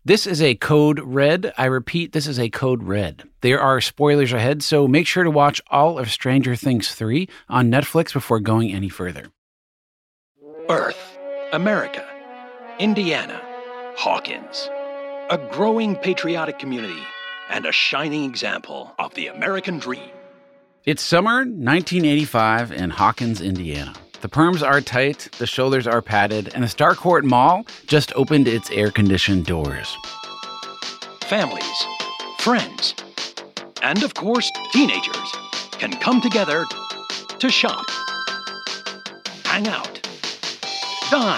This is a code red. I repeat, this is a code red. There are spoilers ahead, so make sure to watch all of Stranger Things 3 on Netflix before going any further. Earth, America, Indiana, Hawkins. A growing patriotic community and a shining example of the American dream. It's summer 1985 in Hawkins, Indiana. The perms are tight, the shoulders are padded, and the Starcourt Mall just opened its air-conditioned doors. Families, friends, and of course, teenagers can come together to shop, hang out, dine,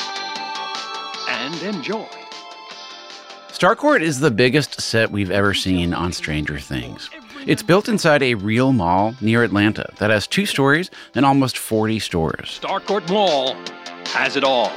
and enjoy. Starcourt is the biggest set we've ever seen on Stranger Things. It's built inside a real mall near Atlanta that has 2 stories and almost 40 stores. Starcourt Mall has it all.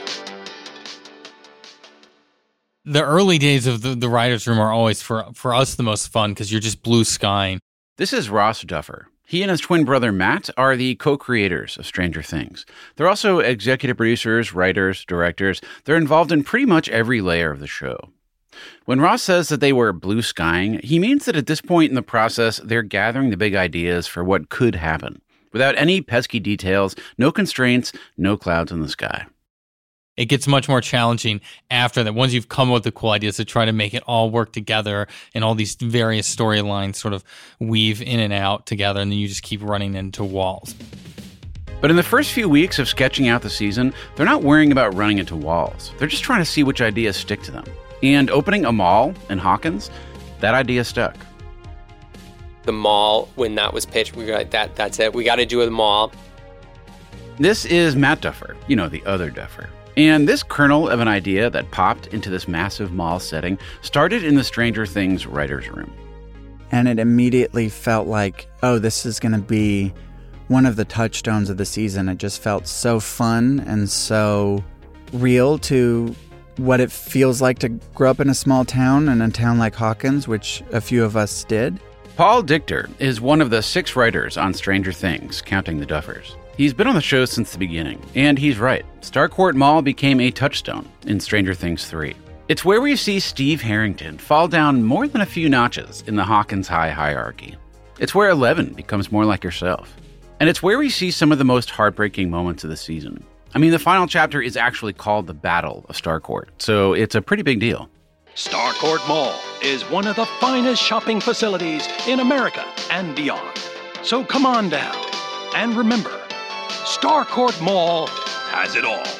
The early days of the writer's room are always, for us, the most fun because you're just blue skying. This is Ross Duffer. He and his twin brother Matt are the co-creators of Stranger Things. They're also executive producers, writers, directors. They're involved in pretty much every layer of the show. When Ross says that they were blue skying, he means that at this point in the process, they're gathering the big ideas for what could happen. Without any pesky details, no constraints, no clouds in the sky. It gets much more challenging after that. Once you've come up with the cool ideas to try to make it all work together and all these various storylines sort of weave in and out together, and then you just keep running into walls. But in the first few weeks of sketching out the season, they're not worrying about running into walls. They're just trying to see which ideas stick to them. And opening a mall in Hawkins, that idea stuck. The mall, when that was pitched, we were like, that's it. We got to do the mall. This is Matt Duffer, the other Duffer. And this kernel of an idea that popped into this massive mall setting started in the Stranger Things writer's room. And it immediately felt like, this is going to be one of the touchstones of the season. It just felt so fun and so real to what it feels like to grow up in a small town, and a town like Hawkins, which a few of us did. Paul Dichter is one of the 6 writers on Stranger Things, counting the Duffers. He's been on the show since the beginning, and he's right. Starcourt Mall became a touchstone in Stranger Things 3. It's where we see Steve Harrington fall down more than a few notches in the Hawkins High hierarchy. It's where Eleven becomes more like herself. And it's where we see some of the most heartbreaking moments of the season. I mean, the final chapter is actually called the Battle of Starcourt, so it's a pretty big deal. Starcourt Mall is one of the finest shopping facilities in America and beyond. So come on down. And remember, Starcourt Mall has it all.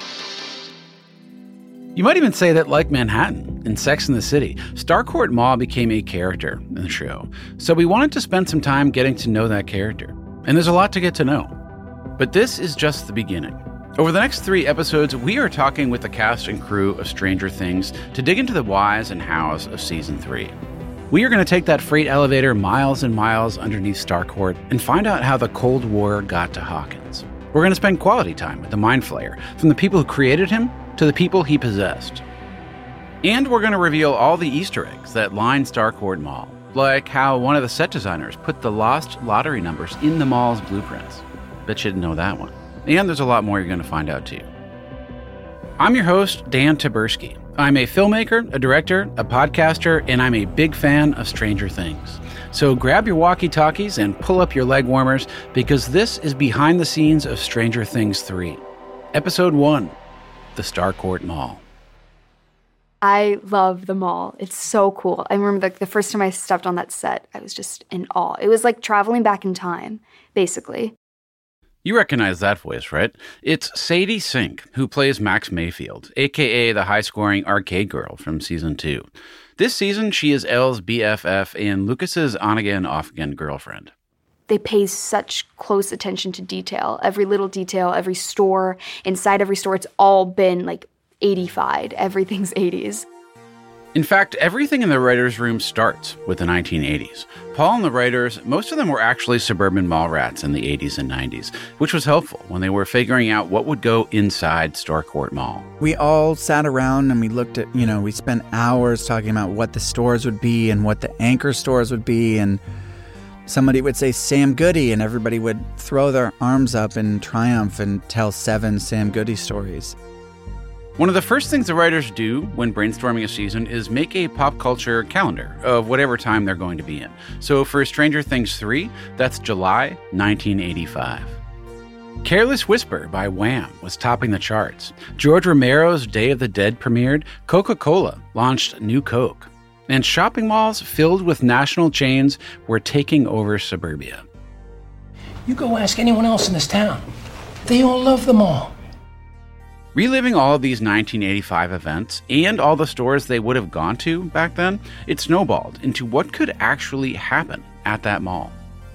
You might even say that, like Manhattan in Sex and the City, Starcourt Mall became a character in the show. So we wanted to spend some time getting to know that character. And there's a lot to get to know. But this is just the beginning. Over the next 3 episodes, we are talking with the cast and crew of Stranger Things to dig into the whys and hows of Season 3. We are going to take that freight elevator miles and miles underneath Starcourt and find out how the Cold War got to Hawkins. We're going to spend quality time with the Mind Flayer, from the people who created him to the people he possessed. And we're going to reveal all the Easter eggs that line Starcourt Mall, like how one of the set designers put the lost lottery numbers in the mall's blueprints. Bet you didn't know that one. And there's a lot more you're going to find out too. I'm your host, Dan Taberski. I'm a filmmaker, a director, a podcaster, and I'm a big fan of Stranger Things. So grab your walkie-talkies and pull up your leg warmers, because this is behind the scenes of Stranger Things 3. Episode 1, The Starcourt Mall. I love the mall. It's so cool. I remember the first time I stepped on that set, I was just in awe. It was like traveling back in time, basically. You recognize that voice, right? It's Sadie Sink, who plays Max Mayfield, a.k.a. the high-scoring arcade girl from Season 2. This season, she is Elle's BFF and Lucas's on-again, off-again girlfriend. They pay such close attention to detail. Every little detail, every store, inside every store, it's all been like 80fied. Everything's 80s. In fact, everything in the writer's room starts with the 1980s. Paul and the writers, most of them were actually suburban mall rats in the 80s and 90s, which was helpful when they were figuring out what would go inside Starcourt Mall. We all sat around and we looked at, we spent hours talking about what the stores would be and what the anchor stores would be, and somebody would say Sam Goody, and everybody would throw their arms up in triumph and tell 7 Sam Goody stories. One of the first things the writers do when brainstorming a season is make a pop culture calendar of whatever time they're going to be in. So for Stranger Things 3, that's July 1985. Careless Whisper by Wham was topping the charts. George Romero's Day of the Dead premiered. Coca-Cola launched New Coke. And shopping malls filled with national chains were taking over suburbia. You go ask anyone else in this town. They all love the mall. Reliving all of these 1985 events and all the stores they would have gone to back then, it snowballed into what could actually happen at that mall.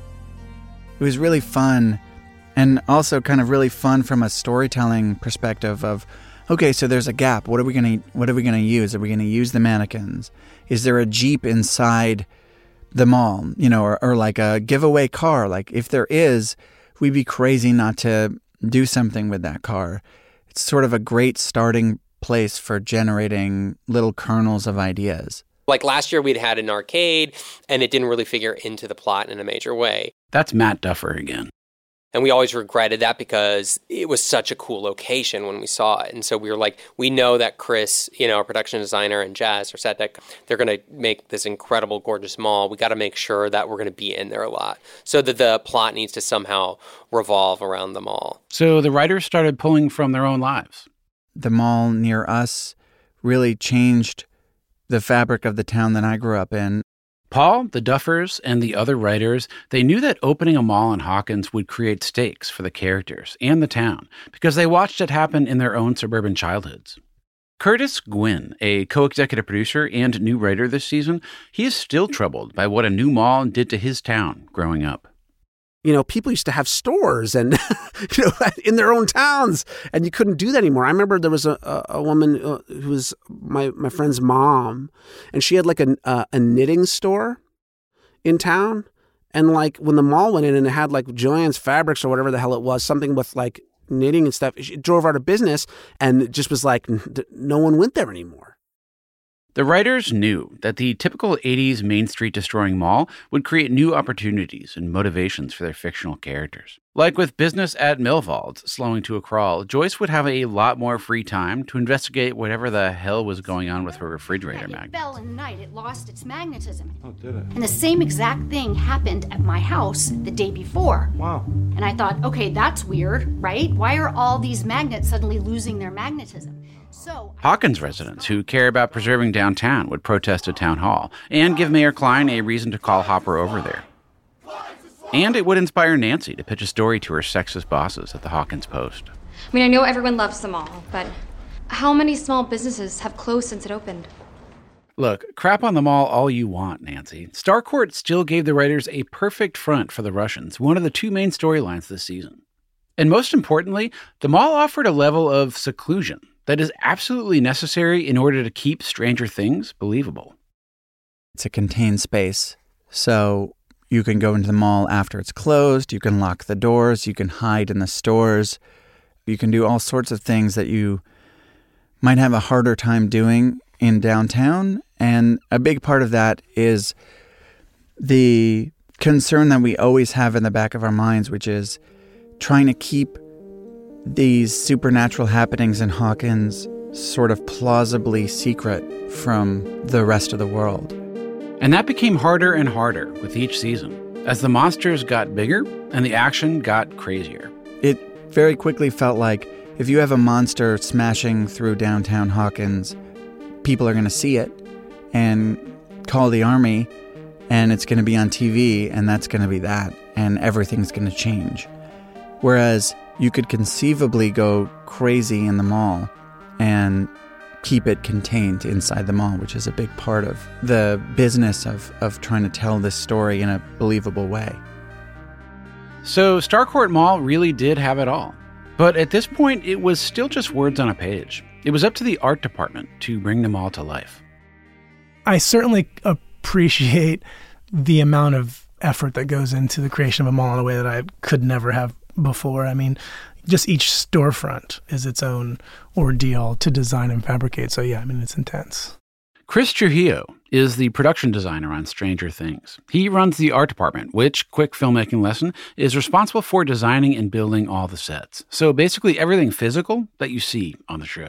It was really fun, and also kind of really fun from a storytelling perspective of, okay, so there's a gap. What are we gonna use? Are we gonna use the mannequins? Is there a Jeep inside the mall? Or like a giveaway car? Like if there is, we'd be crazy not to do something with that car. It's sort of a great starting place for generating little kernels of ideas. Like last year we'd had an arcade and it didn't really figure into the plot in a major way. That's Matt Duffer again. And we always regretted that because it was such a cool location when we saw it. And so we were like, we know that Chris, our production designer, and Jazz, our set deck, they're going to make this incredible, gorgeous mall. We got to make sure that we're going to be in there a lot so that the plot needs to somehow revolve around the mall. So the writers started pulling from their own lives. The mall near us really changed the fabric of the town that I grew up in. Paul, the Duffers, and the other writers, they knew that opening a mall in Hawkins would create stakes for the characters and the town because they watched it happen in their own suburban childhoods. Curtis Gwynn, a co-executive producer and new writer this season, he is still troubled by what a new mall did to his town growing up. People used to have stores and, in their own towns, and you couldn't do that anymore. I remember there was a woman who was my friend's mom, and she had like a knitting store in town. And like when the mall went in and it had like Joann's Fabrics or whatever the hell it was, something with like knitting and stuff, it drove out of business, and it just was like no one went there anymore. The writers knew that the typical 80s Main Street destroying mall would create new opportunities and motivations for their fictional characters. Like with business at Milwald's slowing to a crawl, Joyce would have a lot more free time to investigate whatever the hell was going on with her refrigerator magnet. It fell in the night. It lost its magnetism. Oh, did it? And the same exact thing happened at my house the day before. Wow. And I thought, okay, that's weird, right? Why are all these magnets suddenly losing their magnetism? Hawkins residents who care about preserving downtown would protest at Town Hall and give Mayor Klein a reason to call Hopper over there. And it would inspire Nancy to pitch a story to her sexist bosses at the Hawkins Post. I mean, I know everyone loves the mall, but how many small businesses have closed since it opened? Look, crap on the mall all you want, Nancy. Starcourt still gave the writers a perfect front for the Russians, one of the two main storylines this season. And most importantly, the mall offered a level of seclusion that is absolutely necessary in order to keep Stranger Things believable. It's a contained space, so you can go into the mall after it's closed, you can lock the doors, you can hide in the stores, you can do all sorts of things that you might have a harder time doing in downtown, and a big part of that is the concern that we always have in the back of our minds, which is trying to keep these supernatural happenings in Hawkins sort of plausibly secret from the rest of the world. And that became harder and harder with each season, as the monsters got bigger and the action got crazier. It very quickly felt like if you have a monster smashing through downtown Hawkins, people are going to see it and call the army, and it's going to be on TV, and that's going to be that, and everything's going to change. Whereas you could conceivably go crazy in the mall and keep it contained inside the mall, which is a big part of the business of trying to tell this story in a believable way. So Starcourt Mall really did have it all. But at this point, it was still just words on a page. It was up to the art department to bring them all to life. I certainly appreciate the amount of effort that goes into the creation of a mall in a way that I could never have before. I mean, just each storefront is its own ordeal to design and fabricate. So yeah, I mean, it's intense. Chris Trujillo is the production designer on Stranger Things. He runs the art department, which, quick filmmaking lesson, is responsible for designing and building all the sets. So basically everything physical that you see on the show.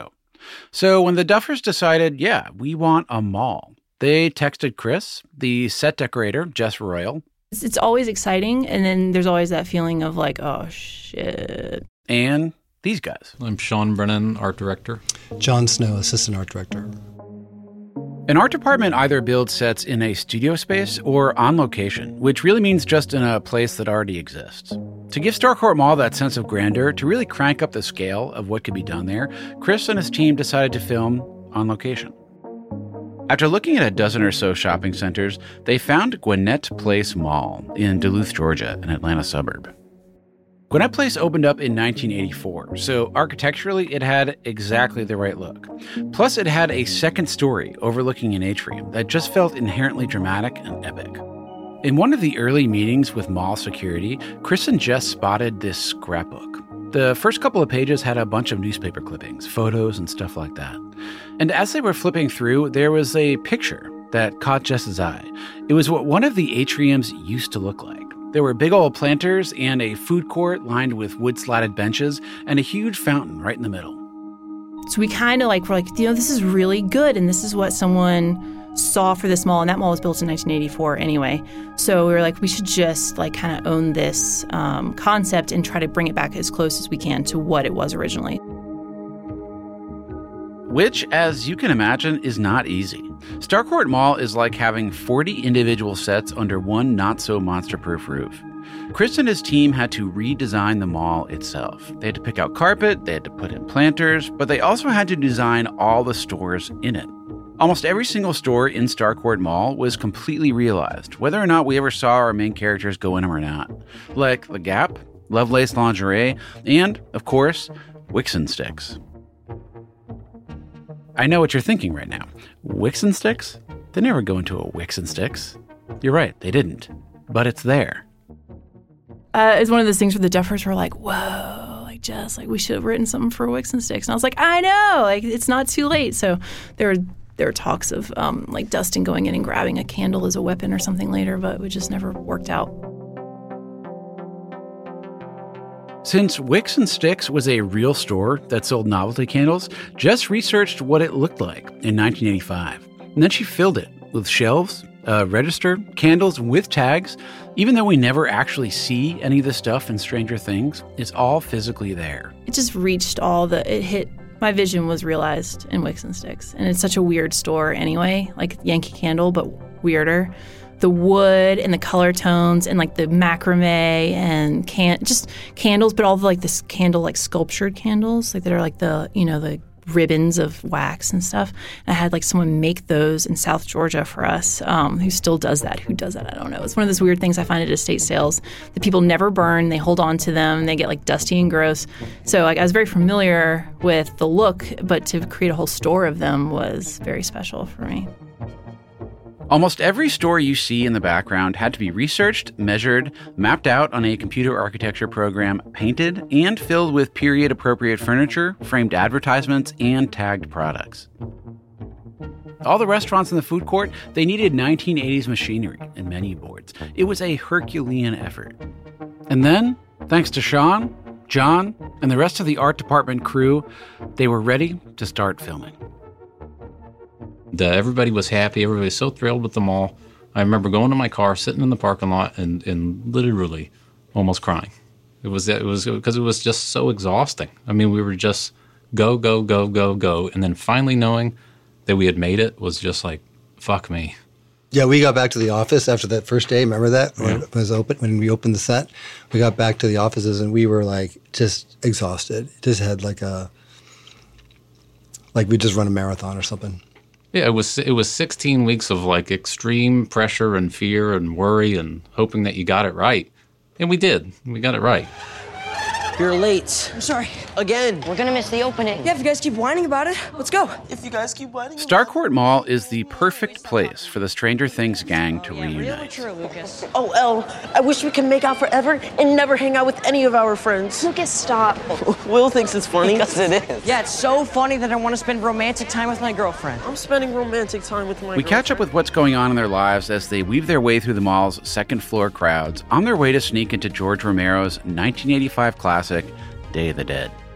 So when the Duffers decided, yeah, we want a mall, they texted Chris, the set decorator, Jess Royal. It's always exciting, and then there's always that feeling of like, oh, shit. And these guys. I'm Sean Brennan, art director. John Snow, assistant art director. An art department either builds sets in a studio space or on location, which really means just in a place that already exists. To give Starcourt Mall that sense of grandeur, to really crank up the scale of what could be done there, Chris and his team decided to film on location. After looking at a dozen or so shopping centers, they found Gwinnett Place Mall in Duluth, Georgia, an Atlanta suburb. Gwinnett Place opened up in 1984, so architecturally it had exactly the right look. Plus, it had a second story overlooking an atrium that just felt inherently dramatic and epic. In one of the early meetings with mall security, Chris and Jess spotted this scrapbook. The first couple of pages had a bunch of newspaper clippings, photos, and stuff like that. And as they were flipping through, there was a picture that caught Jess's eye. It was what one of the atriums used to look like. There were big old planters and a food court lined with wood-slatted benches and a huge fountain right in the middle. So we kind of were like, this is really good, and this is what someone saw for this mall, and that mall was built in 1984 anyway. So we were like, we should just kind of own this concept and try to bring it back as close as we can to what it was originally. Which, as you can imagine, is not easy. Starcourt Mall is like having 40 individual sets under one not-so-monster-proof roof. Chris and his team had to redesign the mall itself. They had to pick out carpet, they had to put in planters, but they also had to design all the stores in it. Almost every single store in Starcourt Mall was completely realized, whether or not we ever saw our main characters go in them or not. Like The Gap, Lovelace Lingerie, and, of course, Wicks and Sticks. I know what you're thinking right now. Wicks and Sticks? They never go into a Wicks and Sticks. You're right, they didn't. But it's there. It's one of those things where the Duffers were like, whoa, Jess, we should have written something for Wicks and Sticks. And I was like, I know, it's not too late. So there were talks of Dustin going in and grabbing a candle as a weapon or something later, but it just never worked out. Since Wicks and Sticks was a real store that sold novelty candles, Jess researched what it looked like in 1985. And then she filled it with shelves, register, candles with tags. Even though we never actually see any of the stuff in Stranger Things, it's all physically there. It just reached my vision was realized in Wicks and Sticks. And it's such a weird store anyway, like Yankee Candle, but weirder. The wood and the color tones and the macrame and just candles, but all of this candle, sculptured candles, that are the ribbons of wax and stuff. And I had someone make those in South Georgia for us, who still does that. Who does that? I don't know. It's one of those weird things I find at estate sales that people never burn. They hold on to them. They get dusty and gross. So I was very familiar with the look, but to create a whole store of them was very special for me. Almost every store you see in the background had to be researched, measured, mapped out on a computer architecture program, painted, and filled with period-appropriate furniture, framed advertisements, and tagged products. All the restaurants in the food court, they needed 1980s machinery and menu boards. It was a Herculean effort. And then, thanks to Sean, John, and the rest of the art department crew, they were ready to start filming. Everybody was happy. Everybody was so thrilled with the mall. I remember going to my car, sitting in the parking lot, and literally almost crying. It was because it was just so exhausting. I mean, we were just go, go, go, go, go, and then finally knowing that we had made it was just like, fuck me. Yeah, we got back to the office after that first day. Remember that when it was open, when we opened the set? We got back to the offices and we were just exhausted. Just had we just run a marathon or something. Yeah, it was 16 weeks of extreme pressure and fear and worry and hoping that you got it right. And we did. We got it right. You're late. I'm sorry. Again. We're gonna miss the opening. Yeah, if you guys keep whining about it, let's go. If you guys keep whining. Starcourt Mall is the perfect place for the Stranger Things gang to reunite. Really true, Lucas. Oh, Elle, I wish we could make out forever and never hang out with any of our friends. Lucas, stop. Will thinks it's funny. Yes, it is. Yeah, it's so funny that I want to spend romantic time with my girlfriend. I'm spending romantic time with my girlfriend. We catch up with what's going on in their lives as they weave their way through the mall's second-floor crowds on their way to sneak into George Romero's 1985 classic, Day of the Dead.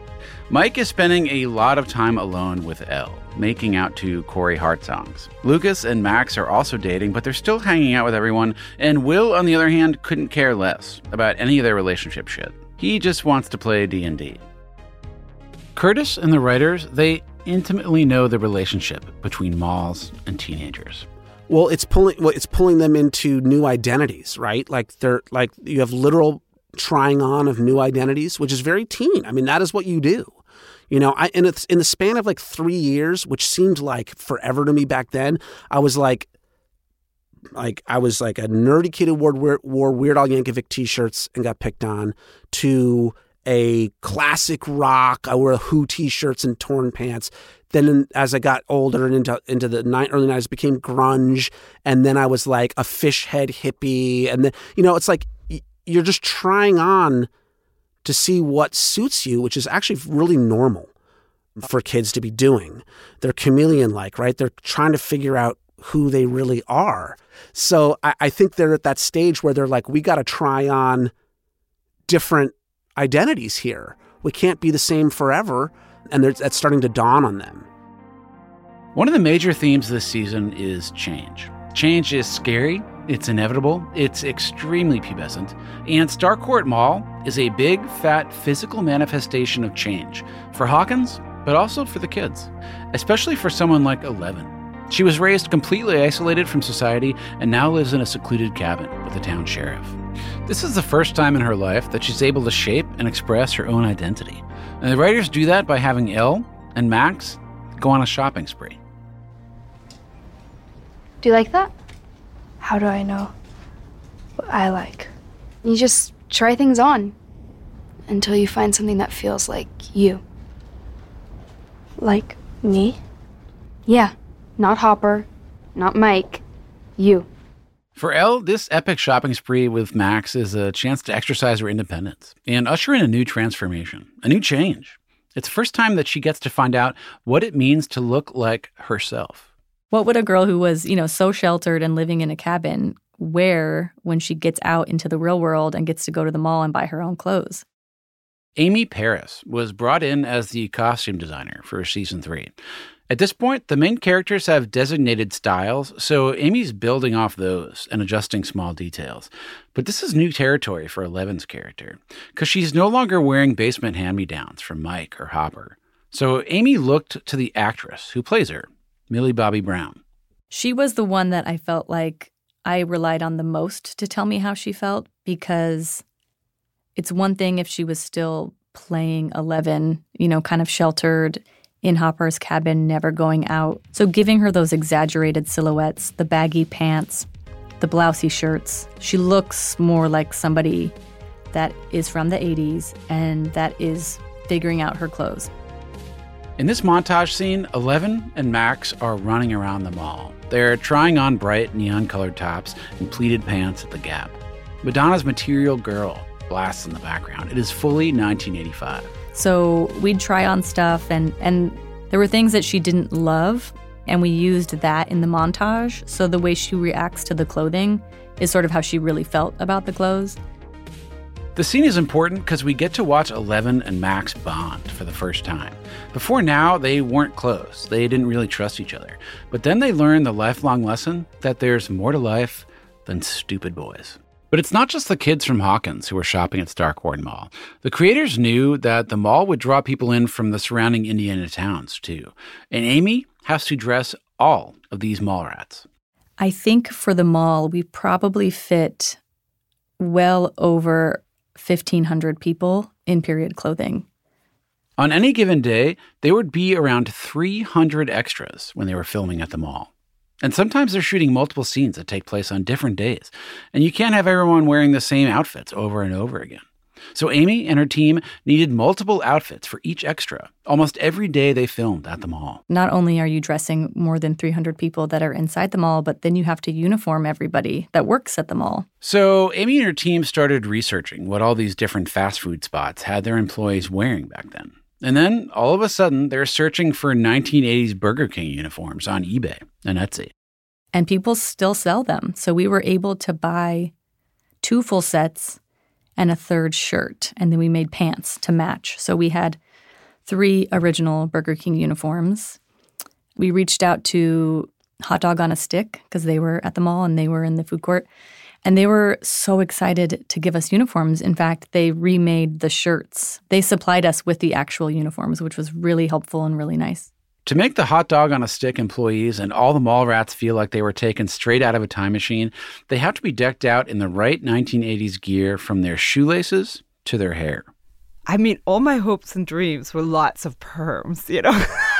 Mike is spending a lot of time alone with Elle, making out to Corey Hart songs. Lucas and Max are also dating, but they're still hanging out with everyone, and Will, on the other hand, couldn't care less about any of their relationship shit. He just wants to play D&D. Curtis and the writers, they intimately know the relationship between malls and teenagers. Well, it's pulling them into new identities, right? Like you have literal trying on of new identities, which is very teen. I mean, that is what you do. And it's in the span of like 3 years, which seemed like forever to me back then. I was like a nerdy kid who wore Weird Al Yankovic t-shirts and got picked on, to a classic rock. I wore Who t-shirts and torn pants. Then as I got older and into the early 90s, it became grunge. And then I was like a fish head hippie. And then, it's like you're just trying on to see what suits you, which is actually really normal for kids to be doing. They're chameleon-like, right? They're trying to figure out who they really are. So I think they're at that stage where they're like, we got to try on different identities here. We can't be the same forever. And that's starting to dawn on them. One of the major themes this season is change. Change is scary, it's inevitable, it's extremely pubescent, and Starcourt Mall is a big, fat, physical manifestation of change for Hawkins, but also for the kids, especially for someone like Eleven. She was raised completely isolated from society and now lives in a secluded cabin with the town sheriff. This is the first time in her life that she's able to shape and express her own identity. And the writers do that by having Elle and Max go on a shopping spree. Do you like that? How do I know what I like? You just try things on until you find something that feels like you. Like me? Yeah, not Hopper, not Mike, you. For Elle, this epic shopping spree with Max is a chance to exercise her independence and usher in a new transformation, a new change. It's the first time that she gets to find out what it means to look like herself. What would a girl who was, so sheltered and living in a cabin wear when she gets out into the real world and gets to go to the mall and buy her own clothes? Amy Paris was brought in as the costume designer for season 3. At this point, the main characters have designated styles, so Amy's building off those and adjusting small details. But this is new territory for Eleven's character, because she's no longer wearing basement hand-me-downs from Mike or Hopper. So Amy looked to the actress who plays her, Millie Bobby Brown. She was the one that I felt like I relied on the most to tell me how she felt, because it's one thing if she was still playing 11, kind of sheltered in Hopper's cabin, never going out. So giving her those exaggerated silhouettes, the baggy pants, the blousey shirts, she looks more like somebody that is from the 80s and that is figuring out her clothes. In this montage scene, Eleven and Max are running around the mall. They're trying on bright neon-colored tops and pleated pants at the Gap. Madonna's Material Girl blasts in the background. It is fully 1985. So we'd try on stuff, and there were things that she didn't love, and we used that in the montage. So the way she reacts to the clothing is sort of how she really felt about the clothes. The scene is important because we get to watch Eleven and Max bond for the first time. Before now, they weren't close. They didn't really trust each other. But then they learn the lifelong lesson that there's more to life than stupid boys. But it's not just the kids from Hawkins who are shopping at Starcourt Mall. The creators knew that the mall would draw people in from the surrounding Indiana towns, too. And Amy has to dress all of these mall rats. I think for the mall, we probably fit well over 1,500 people in period clothing. On any given day, there would be around 300 extras when they were filming at the mall. And sometimes they're shooting multiple scenes that take place on different days. And you can't have everyone wearing the same outfits over and over again. So Amy and her team needed multiple outfits for each extra almost every day they filmed at the mall. Not only are you dressing more than 300 people that are inside the mall, but then you have to uniform everybody that works at the mall. So Amy and her team started researching what all these different fast food spots had their employees wearing back then. And then, all of a sudden, they're searching for 1980s Burger King uniforms on eBay and Etsy. And people still sell them. So we were able to buy 2 full sets and a third shirt. And then we made pants to match. So we had 3 original Burger King uniforms. We reached out to Hot Dog on a Stick because they were at the mall and they were in the food court. And they were so excited to give us uniforms. In fact, they remade the shirts. They supplied us with the actual uniforms, which was really helpful and really nice. To make the Hot Dog on a Stick employees and all the mall rats feel like they were taken straight out of a time machine, they have to be decked out in the right 1980s gear from their shoelaces to their hair. I mean, all my hopes and dreams were lots of perms, you know.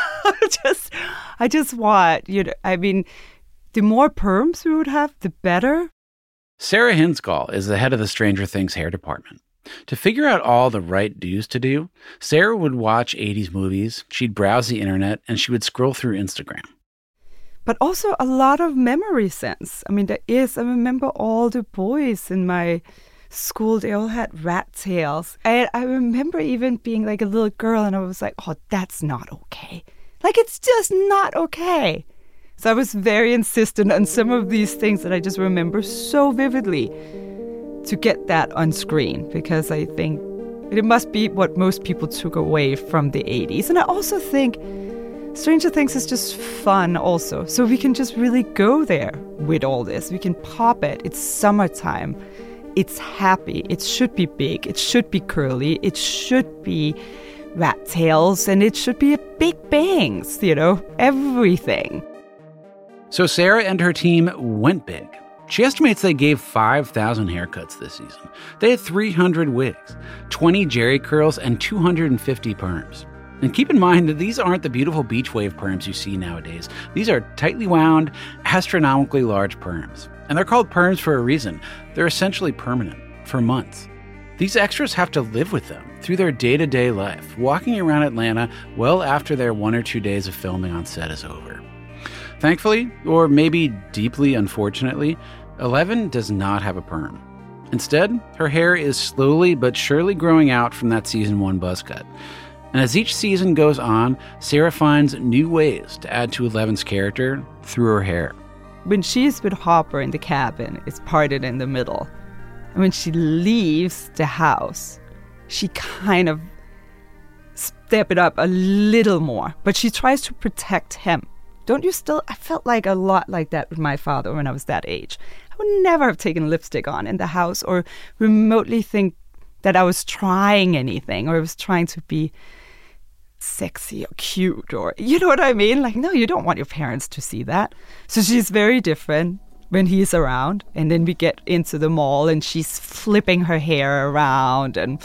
I just want, you know, I mean, the more perms we would have, the better. Sarah Hinsgall is the head of the Stranger Things hair department. To figure out all the right do's to do, Sarah would watch 80s movies, she'd browse the internet, and she would scroll through Instagram. But also a lot of memory sense. I mean, I remember all the boys in my school, they all had rat tails. And I remember even being like a little girl and I was like, oh, that's not okay. Like, it's just not okay. So I was very insistent on some of these things that I just remember so vividly to get that on screen, because I think it must be what most people took away from the 80s. And I also think Stranger Things is just fun also. So we can just really go there with all this. We can pop it. It's summertime. It's happy. It should be big. It should be curly. It should be rat tails. And it should be big bangs, you know, everything. So Sarah and her team went big. She estimates they gave 5,000 haircuts this season. They had 300 wigs, 20 jerry curls, and 250 perms. And keep in mind that these aren't the beautiful beach wave perms you see nowadays. These are tightly wound, astronomically large perms. And they're called perms for a reason. They're essentially permanent, for months. These extras have to live with them through their day-to-day life, walking around Atlanta well after their 1 or 2 days of filming on set is over. Thankfully, or maybe deeply unfortunately, Eleven does not have a perm. Instead, her hair is slowly but surely growing out from that season 1 buzz cut. And as each season goes on, Sarah finds new ways to add to Eleven's character through her hair. When she's with Hopper in the cabin, it's parted in the middle. And when she leaves the house, she kind of step it up a little more. But she tries to protect him. Don't you still? I felt like a lot like that with my father when I was that age. I would never have taken lipstick on in the house or remotely think that I was trying anything or I was trying to be sexy or cute or, you know what I mean? Like, no, you don't want your parents to see that. So she's very different when he's around. And then we get into the mall and she's flipping her hair around and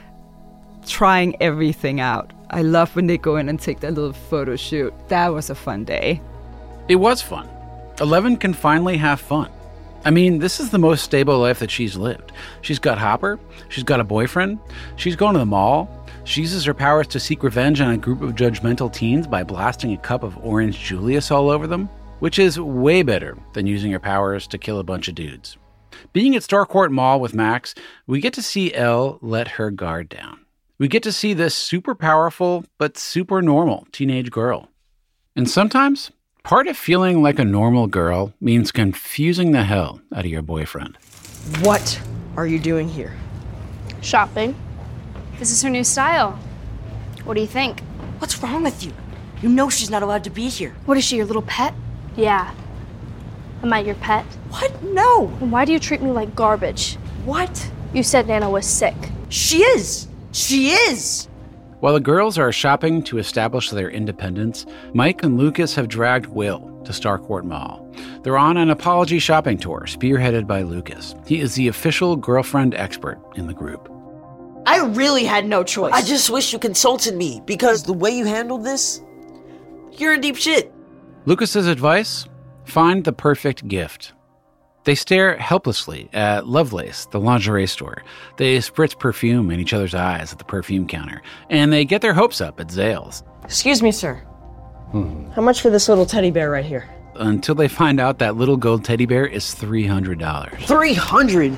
trying everything out. I love when they go in and take that little photo shoot. That was a fun day. It was fun. Eleven can finally have fun. I mean, this is the most stable life that she's lived. She's got Hopper. She's got a boyfriend. She's going to the mall. She uses her powers to seek revenge on a group of judgmental teens by blasting a cup of orange Julius all over them, which is way better than using her powers to kill a bunch of dudes. Being at Starcourt Mall with Max, we get to see Elle let her guard down. We get to see this super powerful but super normal teenage girl. And sometimes, part of feeling like a normal girl means confusing the hell out of your boyfriend. What are you doing here? Shopping. This is her new style. What do you think? What's wrong with you? You know she's not allowed to be here. What is she, your little pet? Yeah. Am I your pet? What? No. Then why do you treat me like garbage? What? You said Nana was sick. She is. She is! While the girls are shopping to establish their independence, Mike and Lucas have dragged Will to Starcourt Mall. They're on an apology shopping tour, spearheaded by Lucas. He is the official girlfriend expert in the group. I really had no choice. I just wish you consulted me, because the way you handled this, you're in deep shit. Lucas's advice? Find the perfect gift. They stare helplessly at Lovelace, the lingerie store. They spritz perfume in each other's eyes at the perfume counter. And they get their hopes up at Zales. Excuse me, sir. How much for this little teddy bear right here? Until they find out that little gold teddy bear is $300. $300?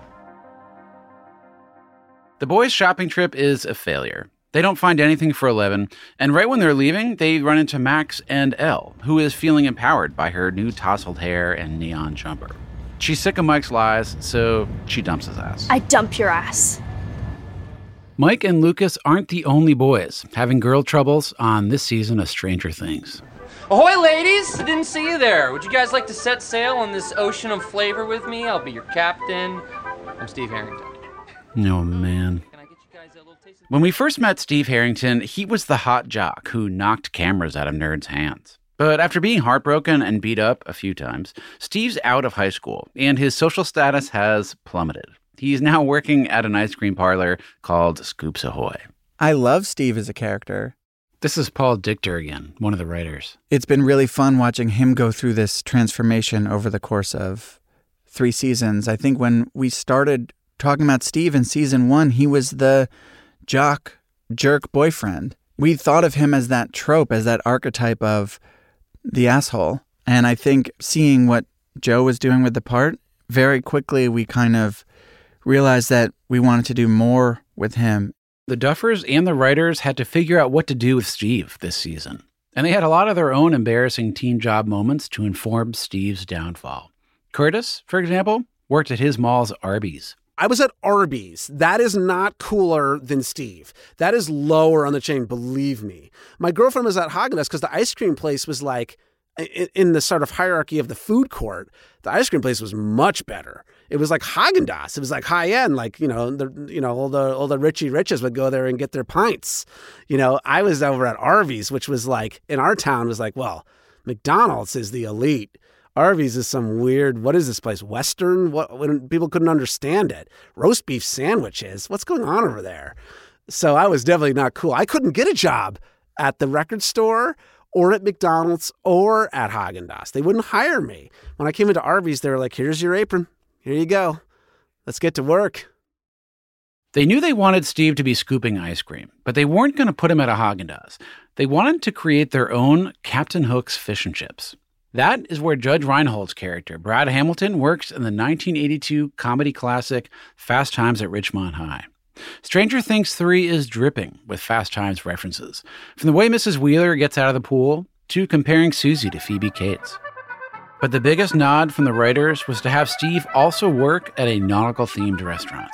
The boys' shopping trip is a failure. They don't find anything for 11, and right when they're leaving, they run into Max and Elle, who is feeling empowered by her new tousled hair and neon jumper. She's sick of Mike's lies, so she dumps his ass. I dump your ass. Mike and Lucas aren't the only boys having girl troubles on this season of Stranger Things. Ahoy, ladies! I didn't see you there. Would you guys like to set sail on this ocean of flavor with me? I'll be your captain. I'm Steve Harrington. Oh, man. When we first met Steve Harrington, he was the hot jock who knocked cameras out of nerds' hands. But after being heartbroken and beat up a few times, Steve's out of high school, and his social status has plummeted. He's now working at an ice cream parlor called Scoops Ahoy. I love Steve as a character. This is Paul Dichter again, one of the writers. It's been really fun watching him go through this transformation over the course of 3 seasons. I think when we started talking about Steve in season 1, he was the jock, jerk boyfriend. We thought of him as that trope, as that archetype of the asshole. And I think seeing what Joe was doing with the part, very quickly we kind of realized that we wanted to do more with him. The Duffers and the writers had to figure out what to do with Steve this season. And they had a lot of their own embarrassing teen job moments to inform Steve's downfall. Curtis, for example, worked at his mall's Arby's. I was at Arby's. That is not cooler than Steve. That is lower on the chain, believe me. My girlfriend was at Haagen-Dazs because the ice cream place was like, in the sort of hierarchy of the food court, the ice cream place was much better. It was like Haagen-Dazs. It was like high end, like, all the Richie Riches would go there and get their pints. I was over at Arby's, which was like, in our town was like, well, McDonald's is the elite. Arby's is some weird, what is this place, Western? When people couldn't understand it. Roast beef sandwiches. What's going on over there? So I was definitely not cool. I couldn't get a job at the record store or at McDonald's or at Haagen-Dazs. They wouldn't hire me. When I came into Arby's, they were like, here's your apron. Here you go. Let's get to work. They knew they wanted Steve to be scooping ice cream, but they weren't going to put him at a Haagen-Dazs. They wanted to create their own Captain Hook's fish and chips. That is where Judge Reinhold's character, Brad Hamilton, works in the 1982 comedy classic Fast Times at Ridgemont High. Stranger Things 3 is dripping with Fast Times references, from the way Mrs. Wheeler gets out of the pool to comparing Susie to Phoebe Cates. But the biggest nod from the writers was to have Steve also work at a nautical-themed restaurant.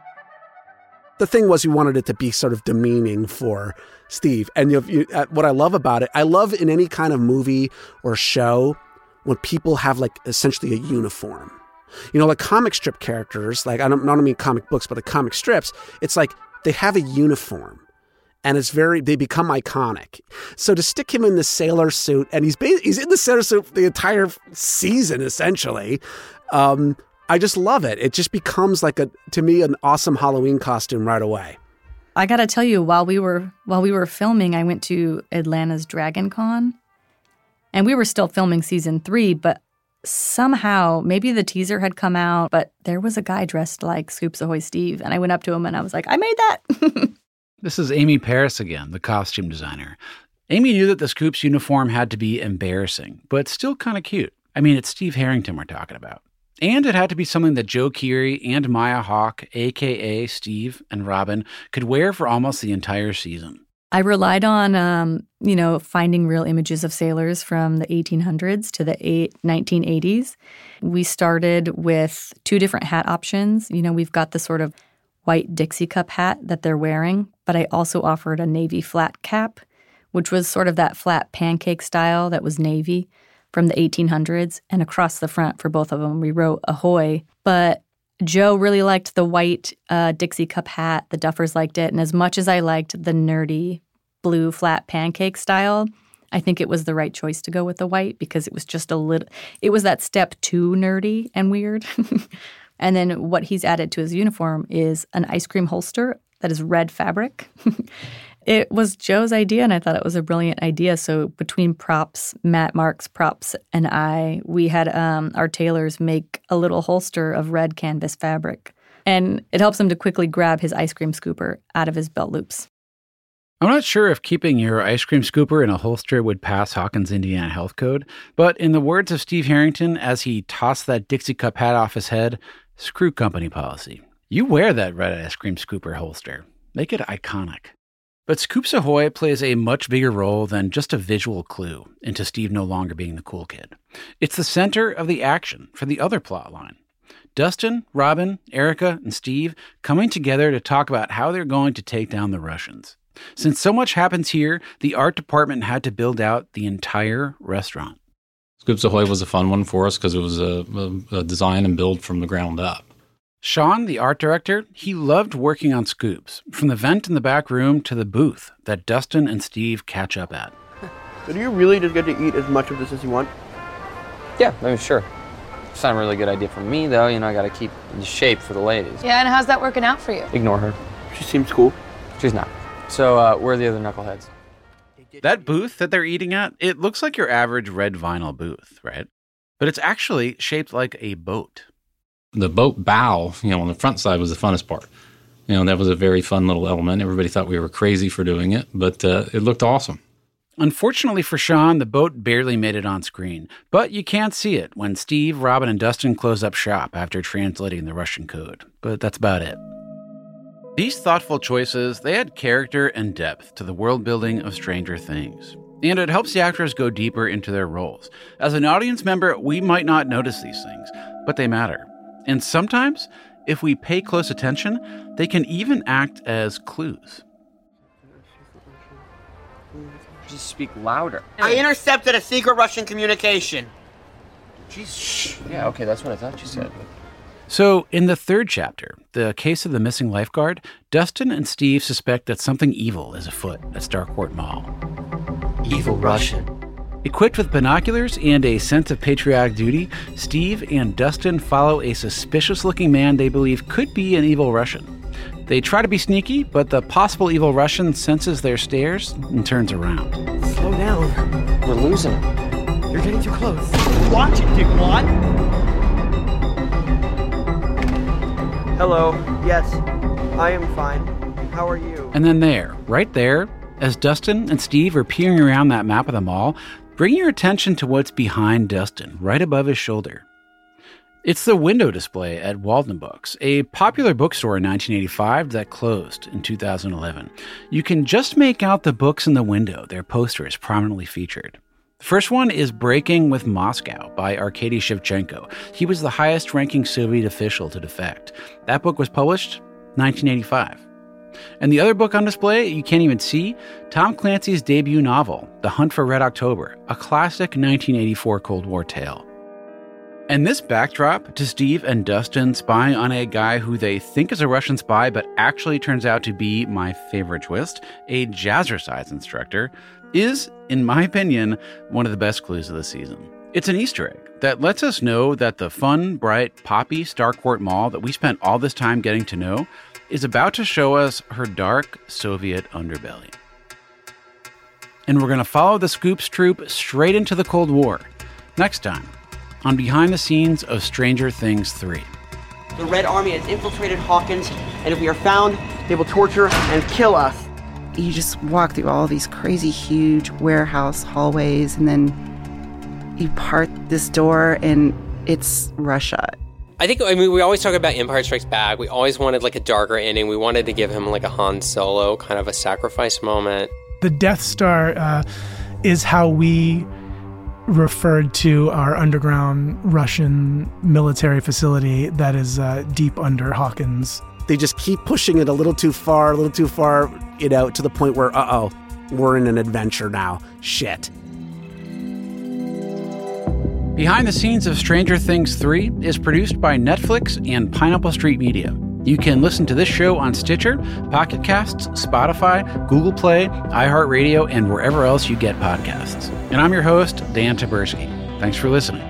The thing was, you wanted it to be sort of demeaning for Steve. And what I love about it, I love in any kind of movie or show when people have like essentially a uniform. Like comic strip characters, like I don't mean comic books, but the comic strips, it's like they have a uniform and they become iconic. So to stick him in the sailor suit, and he's in the sailor suit the entire season, essentially, I just love it. It just becomes to me, an awesome Halloween costume right away. I got to tell you, while we were filming, I went to Atlanta's Dragon Con, and we were still filming season 3, but somehow, maybe the teaser had come out, but there was a guy dressed like Scoops Ahoy Steve, and I went up to him and I was like, I made that. This is Amy Paris again, the costume designer. Amy knew that the Scoops uniform had to be embarrassing, but still kind of cute. I mean, it's Steve Harrington we're talking about. And it had to be something that Joe Keery and Maya Hawke, a.k.a. Steve and Robin, could wear for almost the entire season. I relied on, finding real images of sailors from the 1800s to the 1980s. We started with 2 different hat options. We've got the sort of white Dixie cup hat that they're wearing, but I also offered a navy flat cap, which was sort of that flat pancake style that was navy from the 1800s. And across the front for both of them, we wrote Ahoy. But Joe really liked the white Dixie cup hat. The Duffers liked it. And as much as I liked the nerdy blue flat pancake style, I think it was the right choice to go with the white because it was just it was that step too nerdy and weird. And then what he's added to his uniform is an ice cream holster that is red fabric. It was Joe's idea, and I thought it was a brilliant idea. So between props, Matt Marks props, and we had our tailors make a little holster of red canvas fabric. And it helps him to quickly grab his ice cream scooper out of his belt loops. I'm not sure if keeping your ice cream scooper in a holster would pass Hawkins' Indiana health code, but in the words of Steve Harrington as he tossed that Dixie cup hat off his head, screw company policy. You wear that red ice cream scooper holster. Make it iconic. But Scoops Ahoy plays a much bigger role than just a visual clue into Steve no longer being the cool kid. It's the center of the action for the other plot line. Dustin, Robin, Erica, and Steve coming together to talk about how they're going to take down the Russians. Since so much happens here, the art department had to build out the entire restaurant. Scoops Ahoy was a fun one for us because it was a design and build from the ground up. Sean, the art director, he loved working on Scoops, from the vent in the back room to the booth that Dustin and Steve catch up at. So do you really just get to eat as much of this as you want? Yeah, I mean, sure. It's not a really good idea for me, though. You know, I got to keep in shape for the ladies. Yeah, and how's that working out for you? Ignore her. She seems cool. She's not. So, where are the other knuckleheads? That booth that they're eating at, it looks like your average red vinyl booth, right? But it's actually shaped like a boat. The boat bow, on the front side was the funnest part. That was a very fun little element. Everybody thought we were crazy for doing it, but it looked awesome. Unfortunately for Sean, the boat barely made it on screen, but you can't see it when Steve, Robin, and Dustin close up shop after translating the Russian code. But that's about it. These thoughtful choices, they add character and depth to the world building of Stranger Things. And it helps the actors go deeper into their roles. As an audience member, we might not notice these things, but they matter. And sometimes, if we pay close attention, they can even act as clues. Just speak louder. I intercepted a secret Russian communication. Jeez, shh. Yeah, okay, that's what I thought you said. So, in the third chapter, the case of the missing lifeguard, Dustin and Steve suspect that something evil is afoot at Starcourt Mall. Evil Russian. Equipped with binoculars and a sense of patriotic duty, Steve and Dustin follow a suspicious-looking man they believe could be an evil Russian. They try to be sneaky, but the possible evil Russian senses their stares and turns around. Slow down. We're losing him. You're getting too close. Watch it, Dickwad. Hello. Yes, I am fine. How are you? And then right there, as Dustin and Steve are peering around that map of the mall, bring your attention to what's behind Dustin, right above his shoulder. It's the window display at Walden Books, a popular bookstore in 1985 that closed in 2011. You can just make out the books in the window. Their poster is prominently featured. The first one is Breaking with Moscow by Arkady Shevchenko. He was the highest-ranking Soviet official to defect. That book was published 1985. And the other book on display you can't even see, Tom Clancy's debut novel, The Hunt for Red October, a classic 1984 Cold War tale. And this backdrop to Steve and Dustin spying on a guy who they think is a Russian spy but actually turns out to be, my favorite twist, a jazzercise instructor, is, in my opinion, one of the best clues of the season. It's an Easter egg that lets us know that the fun, bright, poppy Starcourt Mall that we spent all this time getting to know is about to show us her dark Soviet underbelly. And we're going to follow the Scoops troupe straight into the Cold War. Next time, on Behind the Scenes of Stranger Things 3. The Red Army has infiltrated Hawkins, and if we are found, they will torture and kill us. You just walk through all these crazy, huge warehouse hallways, and then you part this door, and it's Russia. We always talk about Empire Strikes Back. We always wanted like a darker ending. We wanted to give him like a Han Solo kind of a sacrifice moment. The Death Star is how we referred to our underground Russian military facility that is deep under Hawkins. They just keep pushing it a little too far, to the point where, we're in an adventure now. Shit. Behind the Scenes of Stranger Things 3 is produced by Netflix and Pineapple Street Media. You can listen to this show on Stitcher, Pocket Casts, Spotify, Google Play, iHeartRadio, and wherever else you get podcasts. And I'm your host, Dan Taberski. Thanks for listening.